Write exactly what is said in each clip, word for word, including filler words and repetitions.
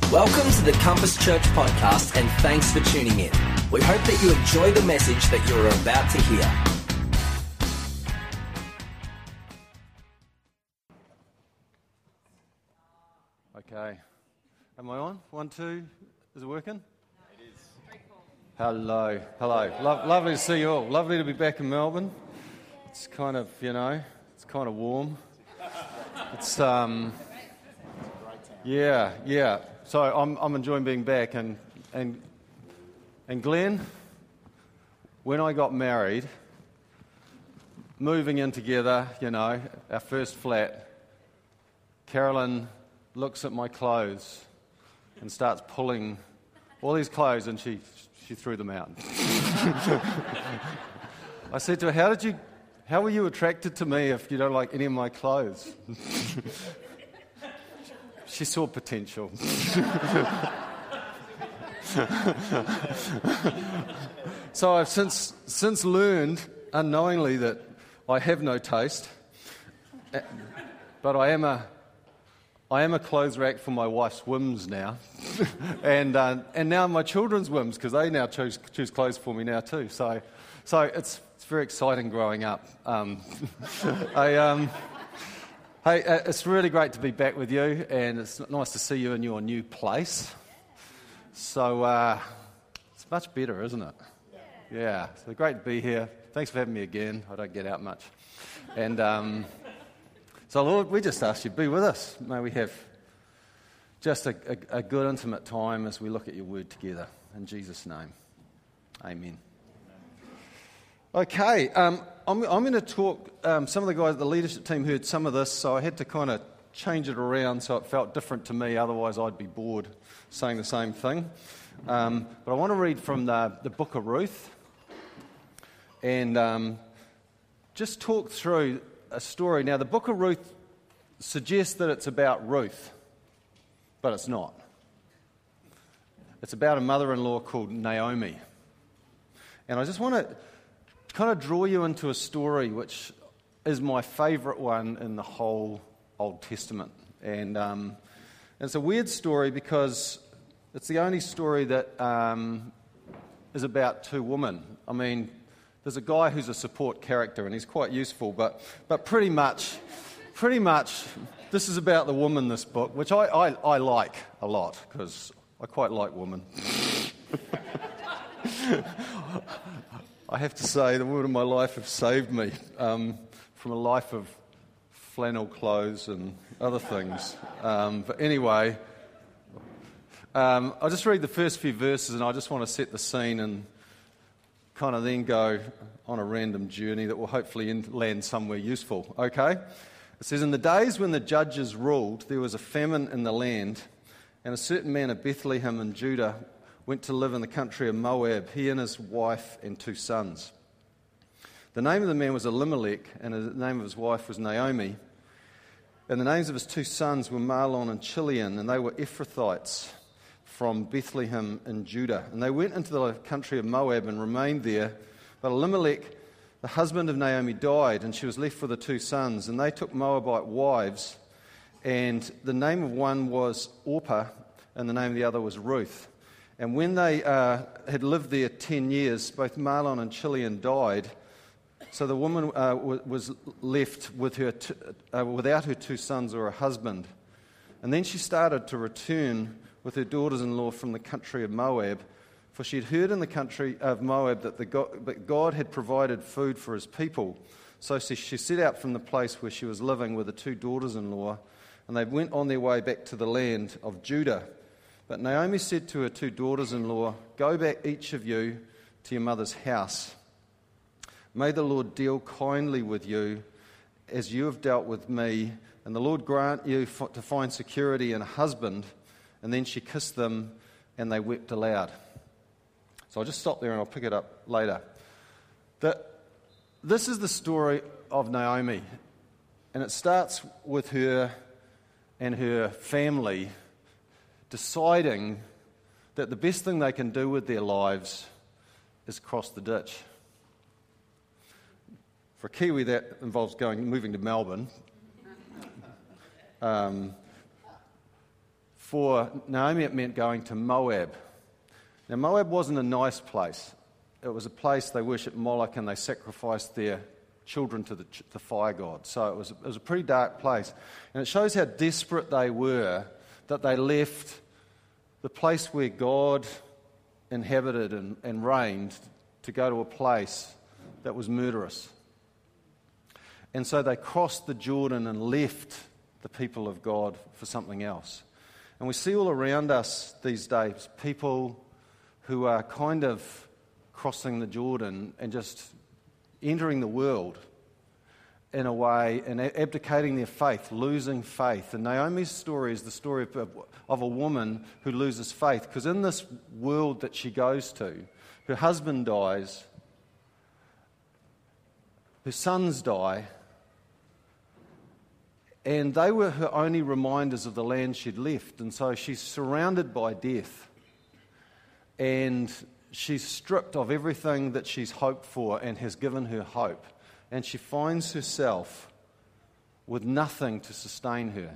Welcome to the Compass Church podcast, and thanks for tuning in. We hope that you enjoy the message that you are about to hear. Okay. Am I on? One, two. Is it working? It is. Hello. Hello. Lo- lovely to see you all. Lovely to be back in Melbourne. It's kind of, you know, it's kind of warm. It's, um... Yeah, yeah. So I'm I'm enjoying being back, and and and Glenn, when I got married, moving in together, you know, our first flat, Carolyn looks at my clothes and starts pulling all these clothes, and she she threw them out. I said to her, "How did you? How were you attracted to me if you don't like any of my clothes?" She saw potential. So I've since since learned unknowingly that I have no taste, but I am a I am a clothes rack for my wife's whims now, and uh, and now my children's whims, because they now choose choose clothes for me now too. So so it's it's very exciting growing up. Um, I um. Hey, uh, it's really great to be back with you, and it's nice to see you in your new place. So, uh, it's much better, isn't it? Yeah. yeah, so great to be here. Thanks for having me again. I don't get out much. And um, so, Lord, we just ask you to be with us. May we have just a, a, a good, intimate time as we look at your word together. In Jesus' name, amen. Okay, um, I'm, I'm going to talk, um, some of the guys, the leadership team heard some of this, so I had to kind of change it around so it felt different to me, otherwise I'd be bored saying the same thing. Um, but I want to read from the, the book of Ruth, and um, just talk through a story. Now, the book of Ruth suggests that it's about Ruth, but it's not. It's about a mother-in-law called Naomi. And I just want to kind of draw you into a story which is my favourite one in the whole Old Testament. And um, it's a weird story because it's the only story that um, is about two women. I mean, there's a guy who's a support character and he's quite useful, but but pretty much, pretty much, this is about the woman, this book, which I, I, I like a lot because I quite like women. I have to say, the women in my life have saved me um, from a life of flannel clothes and other things. Um, but anyway, um, I'll just read the first few verses, and I just want to set the scene and kind of then go on a random journey that will hopefully end, land somewhere useful. Okay? It says, "In the days when the judges ruled, there was a famine in the land, and a certain man of Bethlehem in Judah went to live in the country of Moab, he and his wife and two sons. The name of the man was Elimelech, and the name of his wife was Naomi. And the names of his two sons were Mahlon and Chilion, and they were Ephrathites from Bethlehem in Judah. And they went into the country of Moab and remained there. But Elimelech, the husband of Naomi, died, and she was left with the two sons. And they took Moabite wives, and the name of one was Orpah, and the name of the other was Ruth. And when they uh, had lived there ten years, both Mahlon and Chilion died. So the woman uh, w- was left with her t- uh, without her two sons or a husband. And then she started to return with her daughters-in-law from the country of Moab, for she had heard in the country of Moab that, the go- that God had provided food for his people. So she set out from the place where she was living with the two daughters-in-law, and they went on their way back to the land of Judah. But Naomi said to her two daughters-in-law, 'Go back, each of you, to your mother's house. May the Lord deal kindly with you as you have dealt with me, and the Lord grant you f- to find security in a husband.' And then she kissed them, and they wept aloud." So I'll just stop there and I'll pick it up later. The, this is the story of Naomi, and it starts with her and her family deciding that the best thing they can do with their lives is cross the ditch. For a Kiwi, that involves going, moving to Melbourne. Um, For Naomi, it meant going to Moab. Now, Moab wasn't a nice place. It was a place they worshipped Moloch and they sacrificed their children to the, the fire god. So it was, it was a pretty dark place. And it shows how desperate they were that they left the place where God inhabited and, and reigned to go to a place that was murderous. And so they crossed the Jordan and left the people of God for something else. And we see all around us these days people who are kind of crossing the Jordan and just entering the world in a way and abdicating their faith, losing faith. And Naomi's story is the story of, of a woman who loses faith, because in this world that she goes to, her husband dies, her sons die, and they were her only reminders of the land she'd left. And so she's surrounded by death, and she's stripped of everything that she's hoped for and has given her hope. And she finds herself with nothing to sustain her.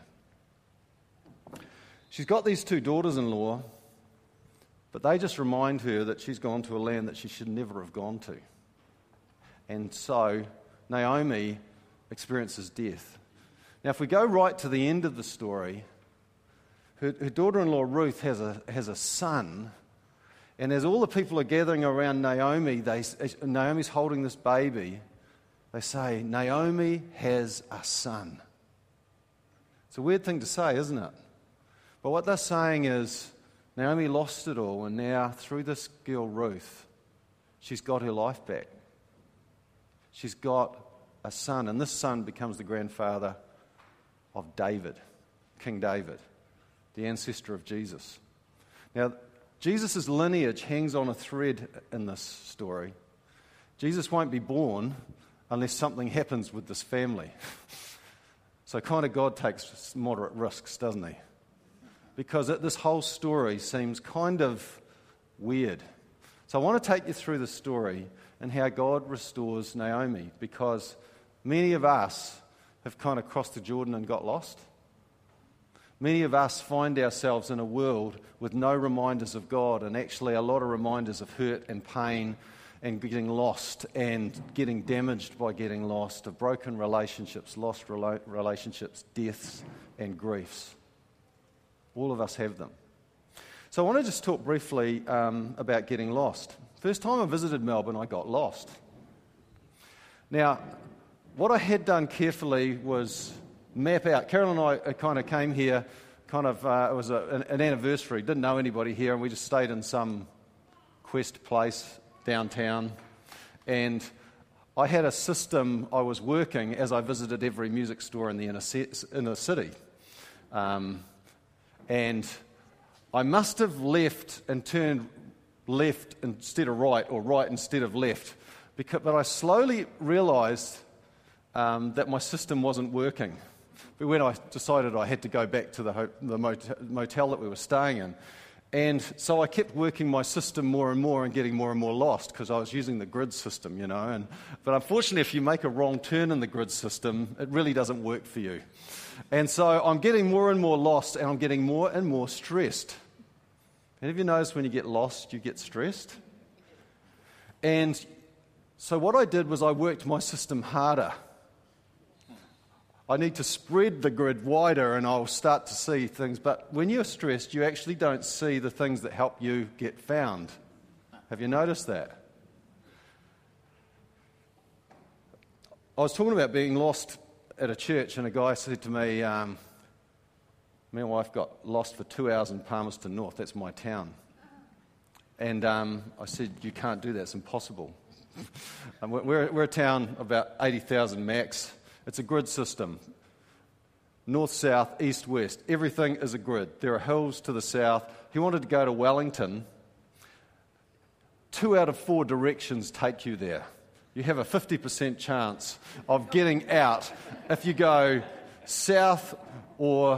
She's got these two daughters-in-law, but they just remind her that she's gone to a land that she should never have gone to. And so Naomi experiences death. Now, if we go right to the end of the story, her, her daughter-in-law Ruth has a, has a son. And as all the people are gathering around Naomi, they, Naomi's holding this baby, they say, Naomi has a son. It's a weird thing to say, isn't it? But what they're saying is, Naomi lost it all, and now through this girl Ruth, she's got her life back. She's got a son, and this son becomes the grandfather of David, King David, the ancestor of Jesus. Now, Jesus' lineage hangs on a thread in this story. Jesus won't be born unless something happens with this family. So kind of God takes moderate risks, doesn't he? Because it, this whole story seems kind of weird. So I want to take you through the story and how God restores Naomi, because many of us have kind of crossed the Jordan and got lost. Many of us find ourselves in a world with no reminders of God, and actually a lot of reminders of hurt and pain and getting lost and getting damaged by getting lost, of broken relationships, lost rela- relationships, deaths and griefs. All of us have them. So I want to just talk briefly um, about getting lost. First time I visited Melbourne, I got lost. Now, what I had done carefully was map out. Carol and I kind of came here, kind of, uh, it was a, an, an anniversary, didn't know anybody here, and we just stayed in some quest place downtown. And I had a system I was working as I visited every music store in the inner, se- inner city. Um, and I must have left and turned left instead of right, or right instead of left. Because, but I slowly realised um, that my system wasn't working. But when I decided I had to go back to the, ho- the motel, motel that we were staying in, and so I kept working my system more and more and getting more and more lost, because I was using the grid system, you know. And but unfortunately, if you make a wrong turn in the grid system, it really doesn't work for you. And so I'm getting more and more lost, and I'm getting more and more stressed. And have you noticed when you get lost, you get stressed? And so what I did was I worked my system harder. I need to spread the grid wider and I'll start to see things. But when you're stressed, you actually don't see the things that help you get found. Have you noticed that? I was talking about being lost at a church, and a guy said to me, um, me and my wife got lost for two hours in Palmerston North. That's my town. And um, I said, you can't do that. It's impossible. we're, we're a town of about eighty thousand max. It's a grid system. North, south, east, west. Everything is a grid. There are hills to the south. He wanted to go to Wellington. Two out of four directions take you there. You have a fifty percent chance of getting out if you go south or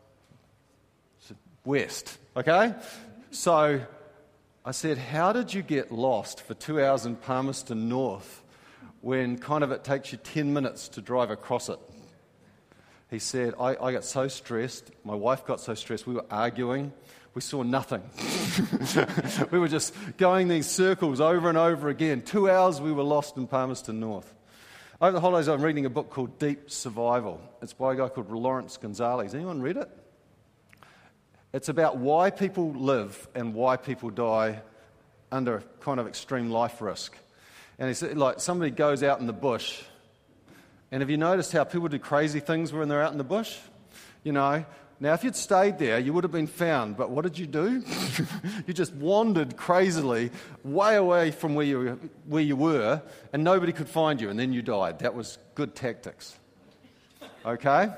west. Okay? So I said, how did you get lost for two hours in Palmerston North when kind of it takes you ten minutes to drive across it? He said, I, I got so stressed, my wife got so stressed, we were arguing, we saw nothing. We were just going these circles over and over again. Two hours we were lost in Palmerston North. Over the holidays I'm reading a book called Deep Survival. It's by a guy called Lawrence Gonzalez. Anyone read it? It's about why people live and why people die under kind of extreme life risk. And he said, like, somebody goes out in the bush, and have you noticed how people do crazy things when they're out in the bush? You know, now if you'd stayed there, you would have been found, but what did you do? You just wandered crazily way away from where you, where you were, and nobody could find you, and then you died. That was good tactics. Okay?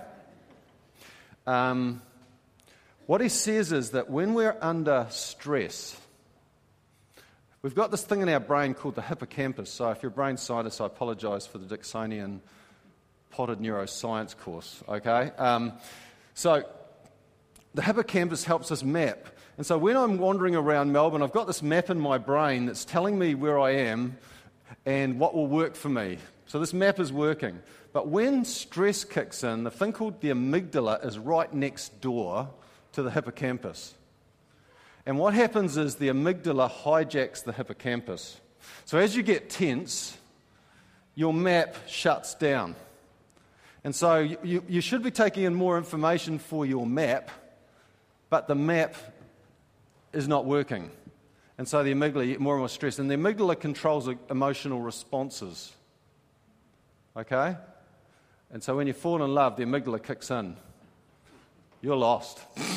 Um, what he says is that when we're under stress, we've got this thing in our brain called the hippocampus. So if you're a brain scientist, I apologise for the Dixonian potted neuroscience course, okay? Um, so the hippocampus helps us map. And so when I'm wandering around Melbourne, I've got this map in my brain that's telling me where I am and what will work for me. So this map is working. But when stress kicks in, the thing called the amygdala is right next door to the hippocampus. And what happens is the amygdala hijacks the hippocampus. So as you get tense, your map shuts down. And so you, you should be taking in more information for your map, but the map is not working. And so the amygdala, you get more and more stress. And the amygdala controls emotional responses. Okay? And so when you fall in love, the amygdala kicks in. You're lost.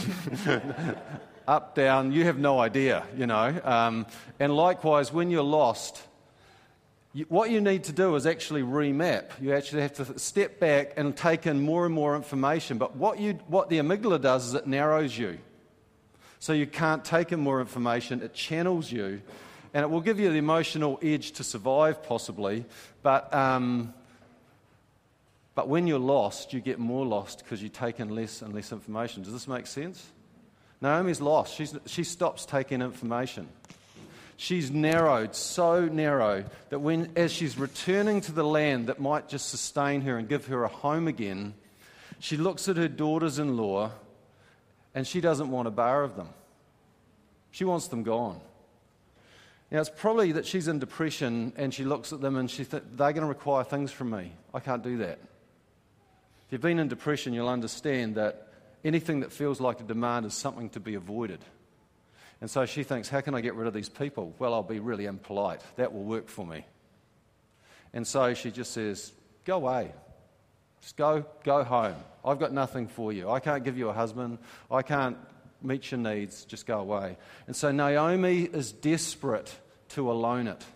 Up, down, you have no idea, you know. Um, and likewise, when you're lost, you, what you need to do is actually remap. You actually have to step back and take in more and more information. But what you, what the amygdala does is it narrows you. So you can't take in more information. It channels you. And it will give you the emotional edge to survive, possibly. But, um, but when you're lost, you get more lost because you take in less and less information. Does this make sense? Naomi's lost. She's, she stops taking information. She's narrowed, so narrow, that when, as she's returning to the land that might just sustain her and give her a home again, she looks at her daughters-in-law and she doesn't want a bar of them. She wants them gone. Now, it's probably that she's in depression and she looks at them and she thinks, they're going to require things from me. I can't do that. If you've been in depression, you'll understand that anything that feels like a demand is something to be avoided. And so she thinks, how can I get rid of these people? Well, I'll be really impolite. That will work for me. And so she just says, go away. Just go, go home. I've got nothing for you. I can't give you a husband. I can't meet your needs. Just go away. And so Naomi is desperate to alone it.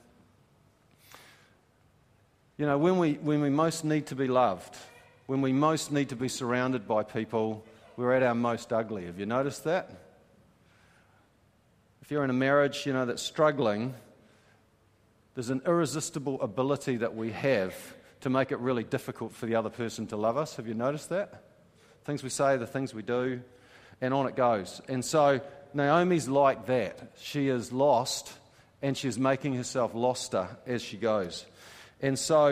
You know, when we, when we most need to be loved, when we most need to be surrounded by people, we're at our most ugly. Have you noticed that? If you're in a marriage, you know, that's struggling, there's an irresistible ability that we have to make it really difficult for the other person to love us. Have you noticed that? Things we say, the things we do, and on it goes. And so Naomi's like that. She is lost, and she's making herself loster as she goes. And so...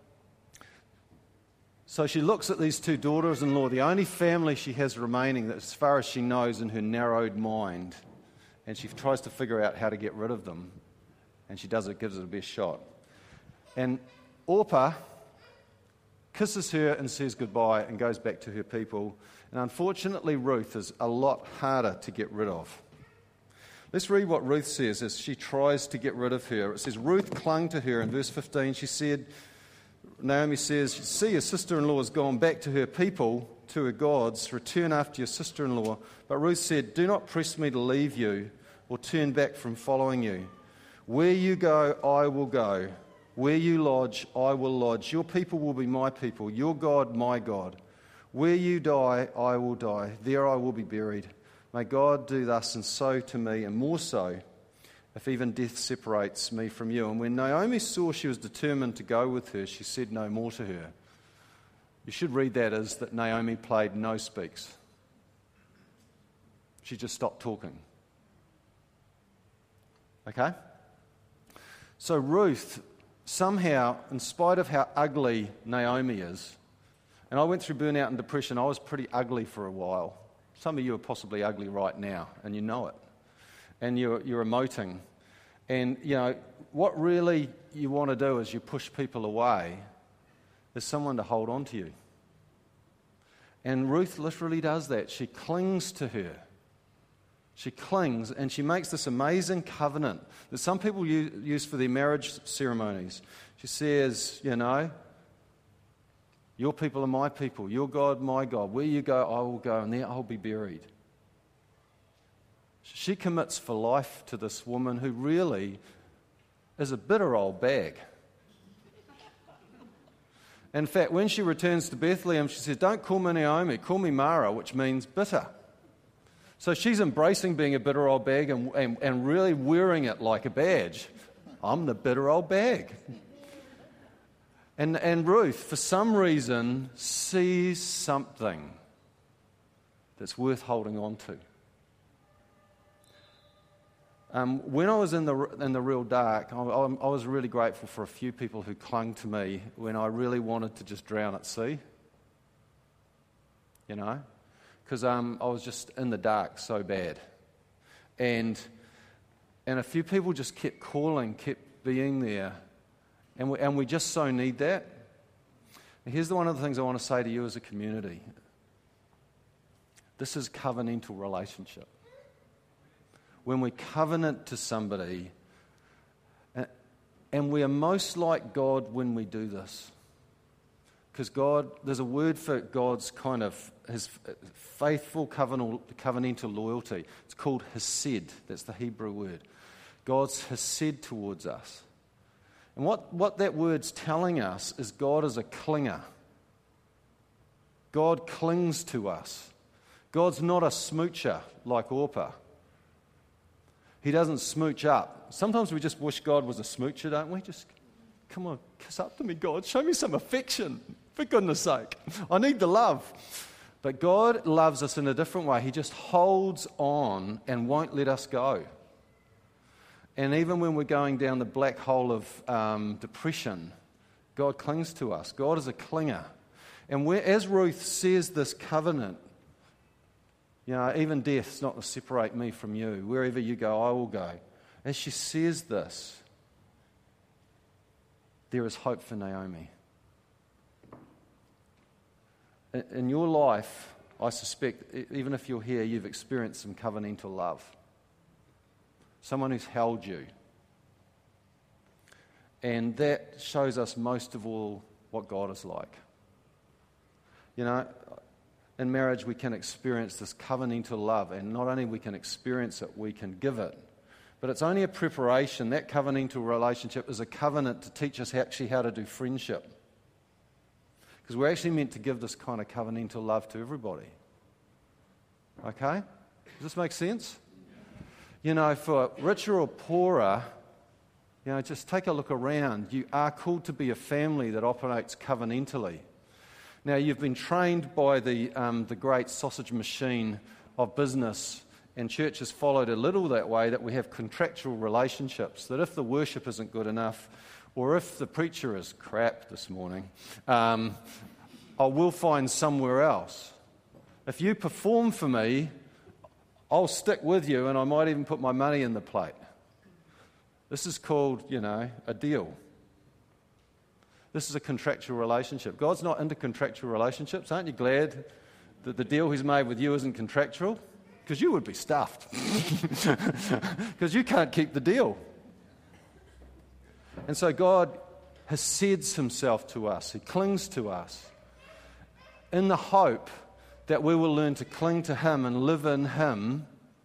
So she looks at these two daughters-in-law, the only family she has remaining, that as far as she knows in her narrowed mind, and she tries to figure out how to get rid of them, and she does it, gives it a best shot. And Orpah kisses her and says goodbye and goes back to her people. And unfortunately, Ruth is a lot harder to get rid of. Let's read what Ruth says as she tries to get rid of her. It says, Ruth clung to her. In verse fifteen, she said... Naomi says, see, your sister-in-law has gone back to her people, to her gods. Return after your sister-in-law. But Ruth said, do not press me to leave you or turn back from following you. Where you go, I will go. Where you lodge, I will lodge. Your people will be my people, your God, my God. Where you die, I will die. There I will be buried. May God do thus and so to me, and more so, if even death separates me from you. And when Naomi saw she was determined to go with her, she said no more to her. You should read that as that Naomi played no speaks. She just stopped talking. Okay? So Ruth, somehow, in spite of how ugly Naomi is, And I went through burnout and depression. I was pretty ugly for a while. Some of you are possibly ugly right now, and you know it. And you're, you're emoting. And, you know, what really you want to do is you push people away, is someone to hold on to you. And Ruth literally does that. She clings to her. She clings, and she makes this amazing covenant that some people use for their marriage ceremonies. She says, you know, your people are my people, your God, my God. Where you go, I will go, and there I'll be buried. She commits for life to this woman who really is a bitter old bag. In fact, when she returns to Bethlehem, she says, don't call me Naomi, call me Mara, which means bitter. So she's embracing being a bitter old bag and, and, and really wearing it like a badge. I'm the bitter old bag. And, and Ruth, for some reason, sees something that's worth holding on to. Um, when I was in the in the real dark, I, I, I was really grateful for a few people who clung to me when I really wanted to just drown at sea. You know? Because um, I was just in the dark so bad. And, and a few people just kept calling, kept being there. And we, and we just so need that. And here's the one of the things I want to say to you as a community. This is covenantal relationship. When we covenant to somebody, and, and we are most like God when we do this. Because God, there's a word for God's kind of, his faithful covenantal, covenantal loyalty. It's called hesed. That's the Hebrew word. God's hesed towards us. And what, what that word's telling us is God is a clinger. God clings to us. God's not a smoocher like Orpah. He doesn't smooch up. Sometimes we just wish God was a smoocher, don't we? Just, come on, kiss up to me, God. Show me some affection, for goodness sake. I need the love. But God loves us in a different way. He just holds on and won't let us go. And even when we're going down the black hole of um, depression, God clings to us. God is a clinger. And we're, as Ruth says this covenant, you know, even death's not to separate me from you. Wherever you go, I will go. As she says this, there is hope for Naomi. In, in your life, I suspect, even if you're here, you've experienced some covenantal love. Someone who's held you. And that shows us most of all what God is like. You know, in marriage we can experience this covenantal love, and not only we can experience it, we can give it. But it's only a preparation. That covenantal relationship is a covenant to teach us actually how to do friendship. Because we're actually meant to give this kind of covenantal love to everybody. Okay? Does this make sense? You know, for richer or poorer, you know, just take a look around. You are called to be a family that operates covenantally. Now, you've been trained by the um, the great sausage machine of business, and church has followed a little that way, that we have contractual relationships, that if the worship isn't good enough, or if the preacher is crap this morning, um, I will find somewhere else. If you perform for me, I'll stick with you, and I might even put my money in the plate. This is called, you know, a deal. This is a contractual relationship. God's not into contractual relationships. Aren't you glad that the deal he's made with you isn't contractual? Because you would be stuffed. Because you can't keep the deal. And so God has said himself to us. He clings to us in the hope that we will learn to cling to him and live in him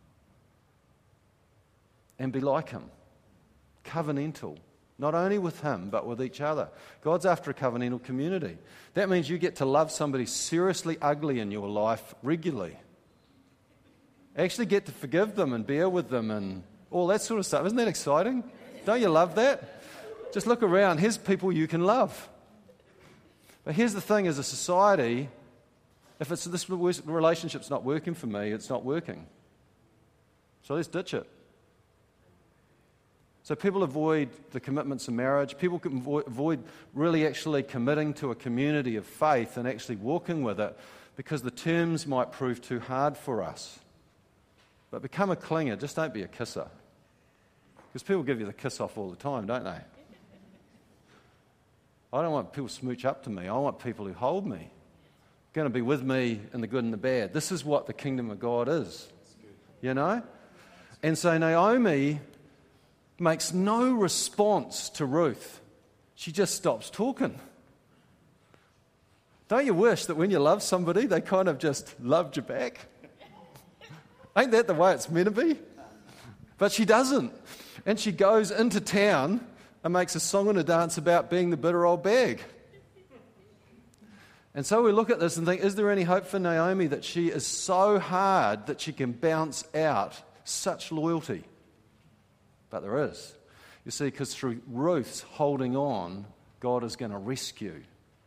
and be like him. Covenantal. Not only with him, but with each other. God's after a covenantal community. That means you get to love somebody seriously ugly in your life regularly. Actually get to forgive them and bear with them and all that sort of stuff. Isn't that exciting? Don't you love that? Just look around. Here's people you can love. But here's the thing, as a society, if it's this relationship's not working for me, it's not working. So let's ditch it. So people avoid the commitments of marriage. People can avo- avoid really actually committing to a community of faith and actually walking with it because the terms might prove too hard for us. But become a clinger, just don't be a kisser. Because people give you the kiss off all the time, don't they? I don't want people to smooch up to me. I want people who hold me, going to be with me in the good and the bad. This is what the kingdom of God is, you know? And so Naomi makes no response to Ruth. She just stops talking. Don't you wish that when you love somebody, they kind of just loved you back? Ain't that the way it's meant to be? But she doesn't. And she goes into town and makes a song and a dance about being the bitter old bag. And so we look at this and think, is there any hope for Naomi that she is so hard that she can bounce out such loyalty? But there is. You see, because through Ruth's holding on, God is going to rescue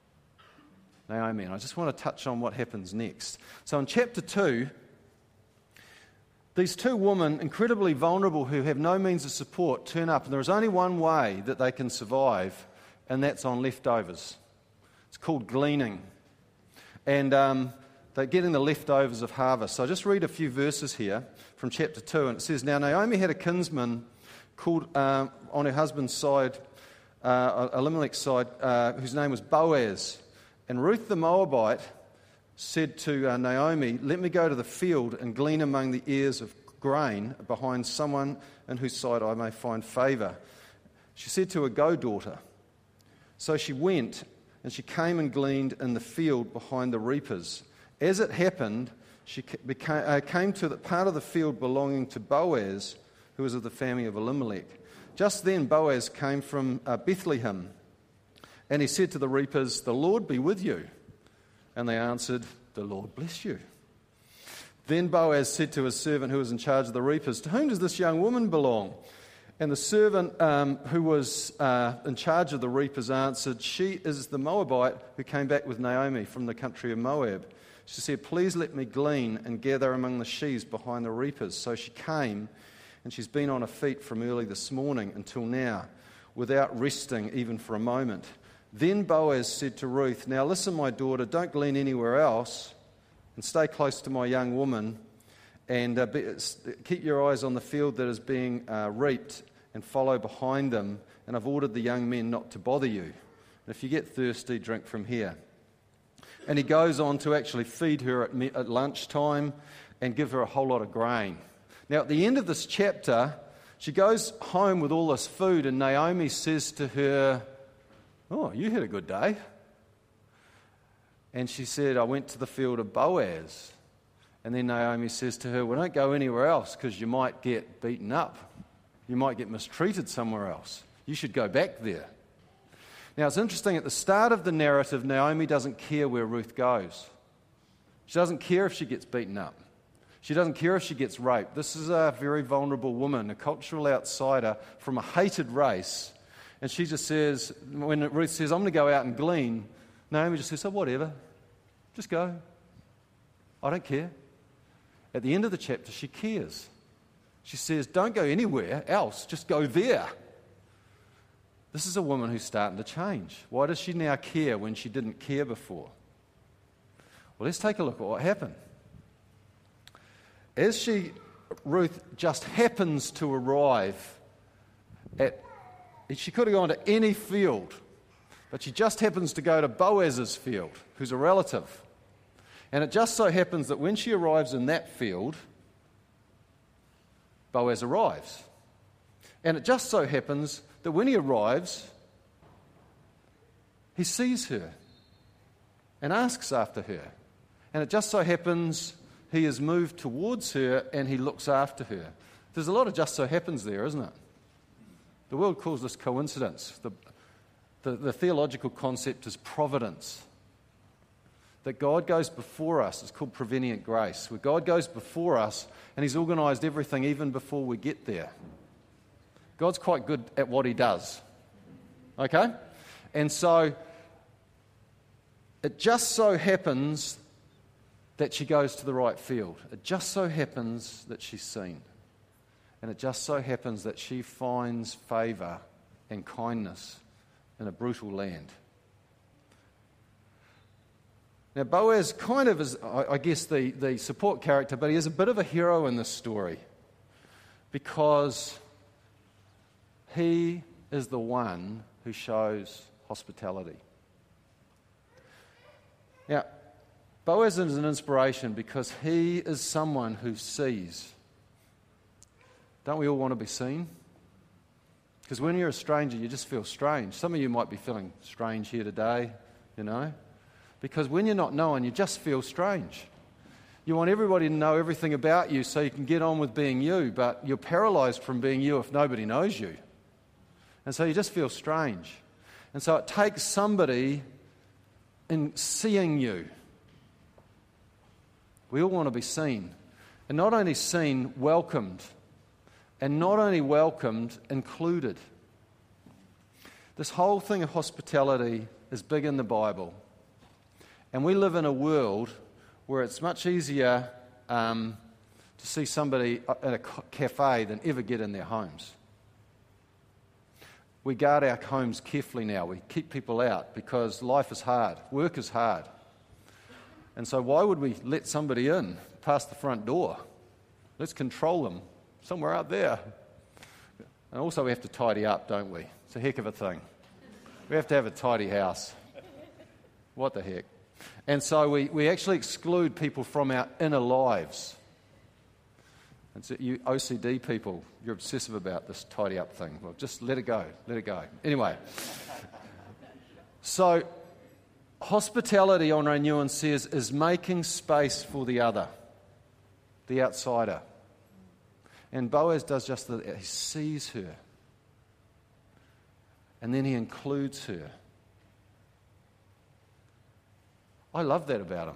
Naomi. And I just want to touch on what happens next. So in chapter two, these two women, incredibly vulnerable, who have no means of support, turn up. And there is only one way that they can survive, and that's on leftovers. It's called gleaning. And um, they're getting the leftovers of harvest. So I'll just read a few verses here from chapter two. And it says, "Now Naomi had a kinsman called uh, on her husband's side, uh, Elimelech's side, uh, whose name was Boaz. And Ruth the Moabite said to uh, Naomi, 'Let me go to the field and glean among the ears of grain behind someone in whose sight I may find favour.' She said to her, 'Go, daughter.' So she went, and she came and gleaned in the field behind the reapers. As it happened, she became, uh, came to the part of the field belonging to Boaz, who was of the family of Elimelech. Just then Boaz came from uh, Bethlehem, and he said to the reapers, 'The Lord be with you.' And they answered, 'The Lord bless you.' Then Boaz said to his servant who was in charge of the reapers, 'To whom does this young woman belong?' And the servant um, who was uh, in charge of the reapers answered, 'She is the Moabite who came back with Naomi from the country of Moab.' She said, 'Please let me glean and gather among the sheaves behind the reapers.' So she came, and she's been on her feet from early this morning until now, without resting even for a moment. Then Boaz said to Ruth, 'Now listen, my daughter, don't glean anywhere else, and stay close to my young woman, and uh, be, keep your eyes on the field that is being uh, reaped, and follow behind them. And I've ordered the young men not to bother you. And if you get thirsty, drink from here.' And he goes on to actually feed her at, me- at lunchtime and give her a whole lot of grain. Now, at the end of this chapter, she goes home with all this food, and Naomi says to her, 'Oh, you had a good day.' And she said, 'I went to the field of Boaz.' And then Naomi says to her, 'Well, don't go anywhere else because you might get beaten up. You might get mistreated somewhere else. You should go back there.' Now, it's interesting, at the start of the narrative, Naomi doesn't care where Ruth goes. She doesn't care if she gets beaten up. She doesn't care if she gets raped. This is a very vulnerable woman, a cultural outsider from a hated race. And she just says, when Ruth says, 'I'm going to go out and glean,' Naomi just says, 'Oh, whatever. Just go. I don't care.' At the end of the chapter, she cares. She says, 'Don't go anywhere else. Just go there.' This is a woman who's starting to change. Why does she now care when she didn't care before? Well, let's take a look at what happened. As she, Ruth, just happens to arrive at, she could have gone to any field, but she just happens to go to Boaz's field, who's a relative. And it just so happens that when she arrives in that field, Boaz arrives. And it just so happens that when he arrives, he sees her and asks after her. And it just so happens he has moved towards her and he looks after her. There's a lot of just so happens there, isn't it? The world calls this coincidence. The, the, the theological concept is providence. That God goes before us. It's called prevenient grace, where God goes before us and he's organised everything even before we get there. God's quite good at what he does. Okay? And so it just so happens that she goes to the right field. It just so happens that she's seen. And it just so happens that she finds favour and kindness in a brutal land. Now, Boaz kind of is, I guess, the, the support character, but he is a bit of a hero in this story because he is the one who shows hospitality. Now, Boaz is an inspiration because he is someone who sees. Don't we all want to be seen? Because when you're a stranger, you just feel strange. Some of you might be feeling strange here today, you know. Because when you're not known, you just feel strange. You want everybody to know everything about you so you can get on with being you, but you're paralysed from being you if nobody knows you. And so you just feel strange. And so it takes somebody in seeing you. We all want to be seen. And not only seen, welcomed. And not only welcomed, included. This whole thing of hospitality is big in the Bible. And we live in a world where it's much easier um, to see somebody at a cafe than ever get in their homes. We guard our homes carefully now. We keep people out because life is hard. Work is hard. And so why would we let somebody in past the front door? Let's control them somewhere out there. And also we have to tidy up, don't we? It's a heck of a thing. We have to have a tidy house. What the heck? And so we, we actually exclude people from our inner lives. And so you O C D people, you're obsessive about this tidy up thing. Well, just let it go, let it go. Anyway, so hospitality, Henri Nouwen says, is making space for the other, the outsider. And Boaz does just that. He sees her. And then he includes her. I love that about him.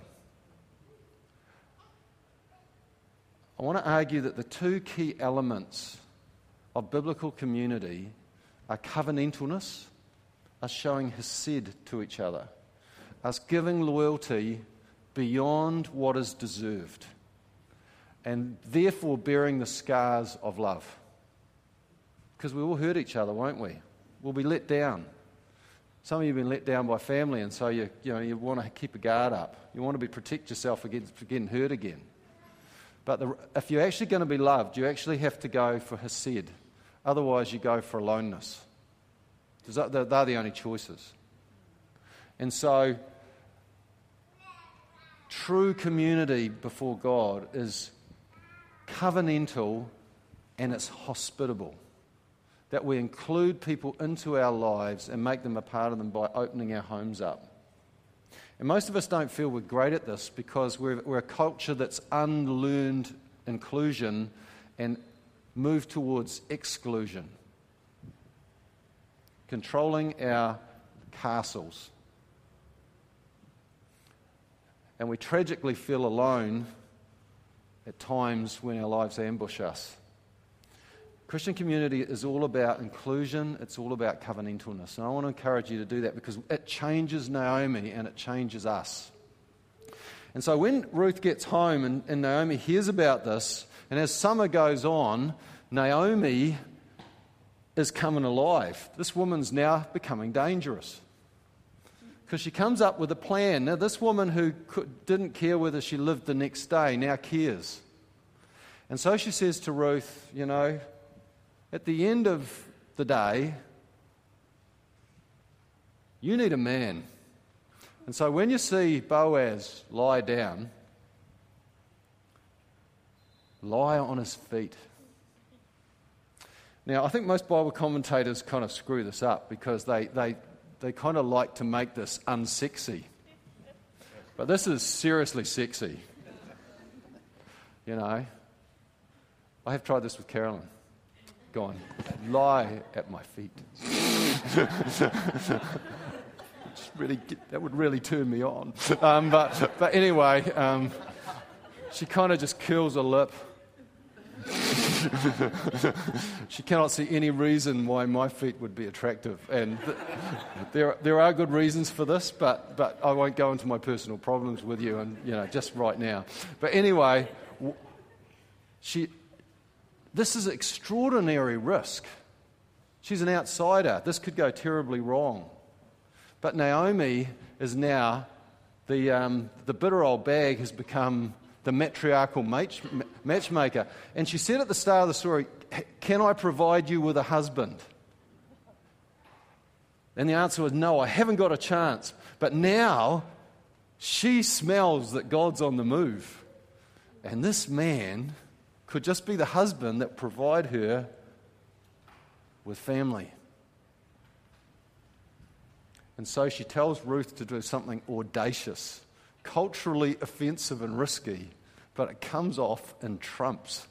I want to argue that the two key elements of biblical community are covenantalness, us showing hesed to each other, us giving loyalty beyond what is deserved, and therefore bearing the scars of love. Because we all hurt each other, won't we? We'll be let down. Some of you have been let down by family, and so you you know you want to keep a guard up. You want to be protect yourself against getting hurt again. But the, if you're actually going to be loved, you actually have to go for hesed. Otherwise, you go for aloneness. They're, they're the only choices. And so, true community before God is covenantal and it's hospitable. That we include people into our lives and make them a part of them by opening our homes up. And most of us don't feel we're great at this because we're, we're a culture that's unlearned inclusion and moved towards exclusion. Controlling our castles. And we tragically feel alone at times when our lives ambush us. Christian community is all about inclusion, it's all about covenantalness. And I want to encourage you to do that because it changes Naomi and it changes us. And so when Ruth gets home and, and Naomi hears about this, and as summer goes on, Naomi is coming alive. This woman's now becoming dangerous. Because she comes up with a plan. Now this woman who could, didn't care whether she lived the next day now cares. And so she says to Ruth, you know, at the end of the day, you need a man. And so when you see Boaz lie down, lie on his feet. Now, I think most Bible commentators kind of screw this up because they, they, they kind of like to make this unsexy. But this is seriously sexy. You know, I have tried this with Carolyn. Go on, lie at my feet. Just really, that would really turn me on. Um, but, but anyway, um, she kind of just curls her lip. She cannot see any reason why my feet would be attractive, and th- there there are good reasons for this, but but I won't go into my personal problems with you, and you know just right now. But anyway, she. this is extraordinary risk. She's an outsider. This could go terribly wrong. But Naomi is now, the, um, the bitter old bag has become the matriarchal match, matchmaker. And she said at the start of the story, can I provide you with a husband? And the answer was, no, I haven't got a chance. But now she smells that God's on the move. And this man could just be the husband that provide her with family. And so she tells Ruth to do something audacious, culturally offensive and risky, but it comes off in trumps.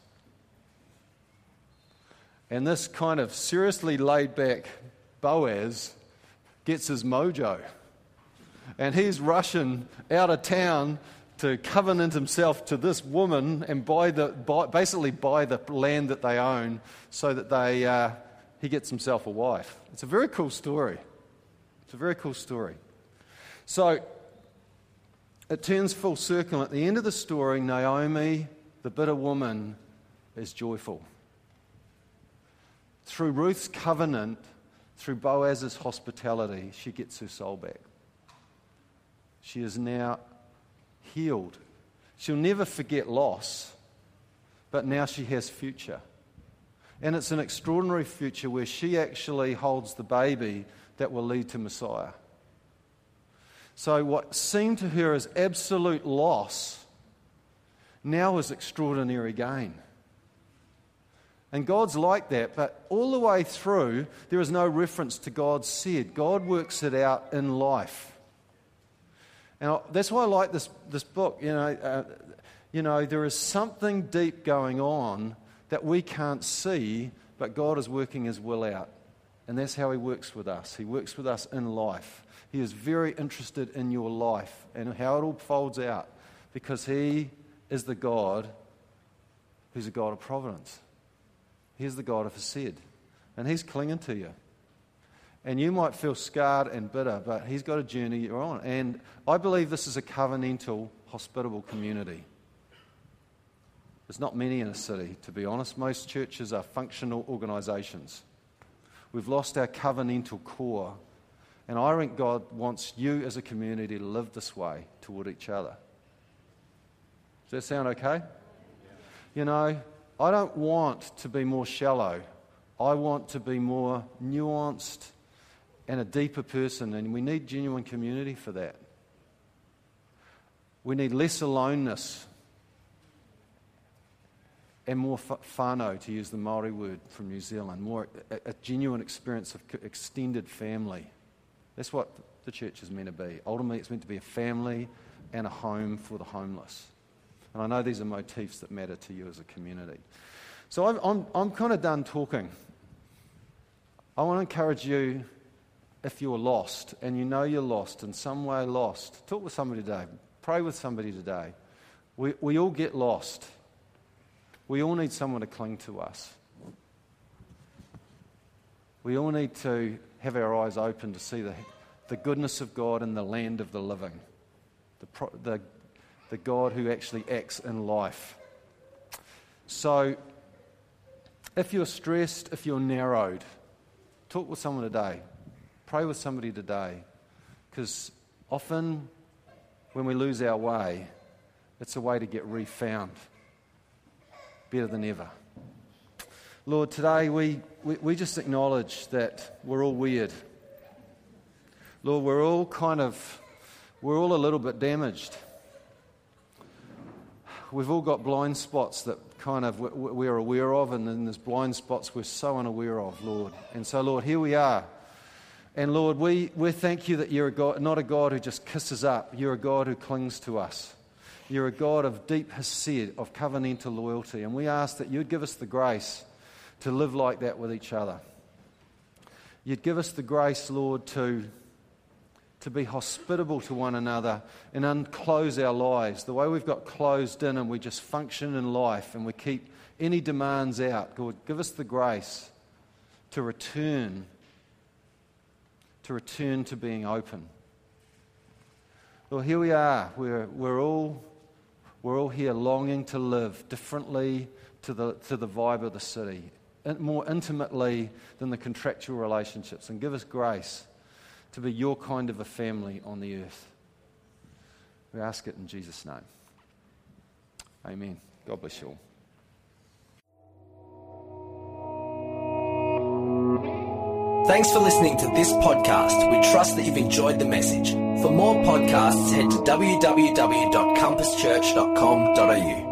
And this kind of seriously laid back Boaz gets his mojo. And he's rushing out of town to covenant himself to this woman and buy the buy, basically buy the land that they own so that they uh, he gets himself a wife. It's a very cool story. It's a very cool story. So it turns full circle. At the end of the story, Naomi, the bitter woman, is joyful. Through Ruth's covenant, through Boaz's hospitality, she gets her soul back. She is now healed. She'll never forget loss, but now she has future. And it's an extraordinary future where she actually holds the baby that will lead to Messiah. So what seemed to her as absolute loss now is extraordinary gain. And God's like that, but all the way through, there is no reference to God said. God works it out in life. And that's why I like this, this book. You know, uh, you know, there is something deep going on that we can't see, but God is working His will out. And that's how He works with us. He works with us in life. He is very interested in your life and how it all folds out, because He is the God who's a God of providence. He's the God of Hesed, and He's clinging to you. And you might feel scarred and bitter, but He's got a journey you're on. And I believe this is a covenantal, hospitable community. There's not many in a city, to be honest. Most churches are functional organisations. We've lost our covenantal core. And I think God wants you as a community to live this way toward each other. Does that sound okay? You know, I don't want to be more shallow. I want to be more nuanced and a deeper person, and we need genuine community for that. We need less aloneness and more whānau, to use the Māori word from New Zealand, more a, a genuine experience of extended family. That's what the church is meant to be. Ultimately, it's meant to be a family and a home for the homeless. And I know these are motifs that matter to you as a community. So I'm, I'm, I'm kind of done talking. I want to encourage you, if you're lost, and you know you're lost, in some way lost, talk with somebody today. Pray with somebody today. We, we all get lost. We all need someone to cling to us. We all need to have our eyes open to see the, the goodness of God in the land of the living, the, pro, the, the God who actually acts in life. So, if you're stressed, if you're narrowed, talk with someone today. Pray with somebody today. Because often when we lose our way, it's a way to get refound better than ever. Lord, today we, we, we just acknowledge that we're all weird. Lord, we're all kind of, we're all a little bit damaged. We've all got blind spots that kind of we're aware of, and then there's blind spots we're so unaware of, Lord. And so, Lord, here we are. And Lord, we, we thank you that you're a God, not a God who just kisses up. You're a God who clings to us. You're a God of deep hesed, of covenantal loyalty. And we ask that you'd give us the grace to live like that with each other. You'd give us the grace, Lord, to, to be hospitable to one another and unclose our lives. The way we've got closed in and we just function in life and we keep any demands out. God, give us the grace to return, to return to being open. Lord, here we are. We're, we're all... We're all here longing to live differently, to the, to the vibe of the city, more intimately than the contractual relationships, and give us grace to be your kind of a family on the earth. We ask it in Jesus' name. Amen. God bless you all. Thanks for listening to this podcast. We trust that you've enjoyed the message. For more podcasts, head to w w w dot compass church dot com dot a u.